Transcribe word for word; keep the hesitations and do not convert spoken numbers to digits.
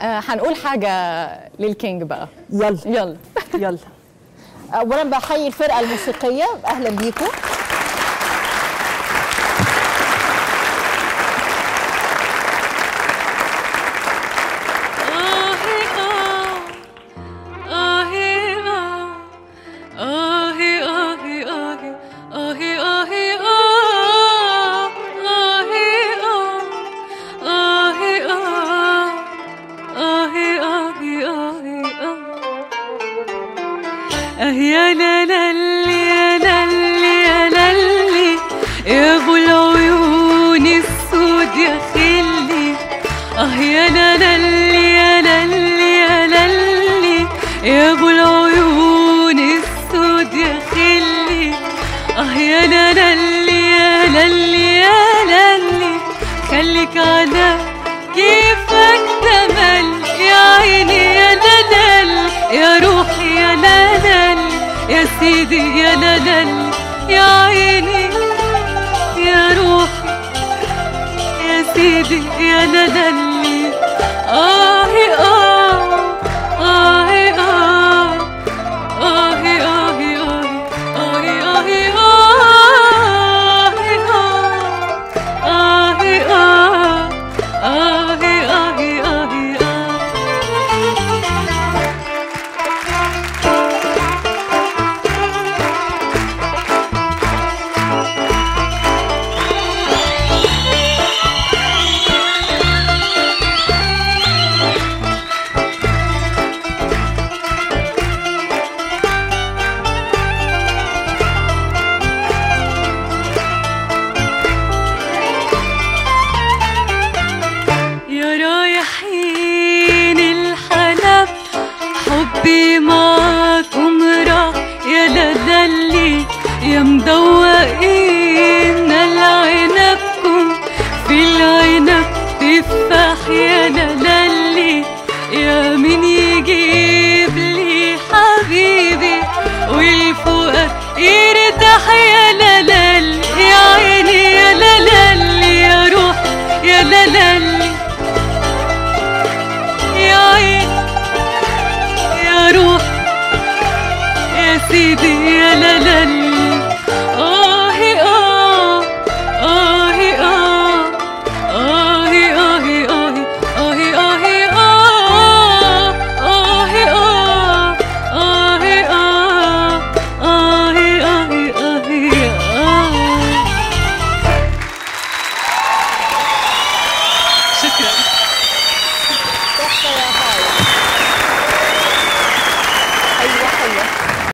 آه هنقول حاجة للكينج بقى. يلا يلا يلا. اولا بحيي الفرقه الموسيقيه، اهلا بيكم. يا لالي يا لالي يا لالي يا ابو العيون السود يا خلي. اه يا لالي يا لالي يا لالي يا ابو العيون السود يا خلي. اه يا لالي يا لالي يا لالي خليك على كيفك تمل يا عيني يا لالي يا روحي يا لالي يا سيدي يا لالي يا عيني يا روحي يا سيدي يا لالي. آه آه آه آه آه آه حبي معاكم راح يا لالي يا مدوقين العنبكم في العنب تفاح يا لالي. يا مين يجيب لي حبيبي والفؤاد يرتاح يا لالي يا عيني يا لالي يا روح يا لالي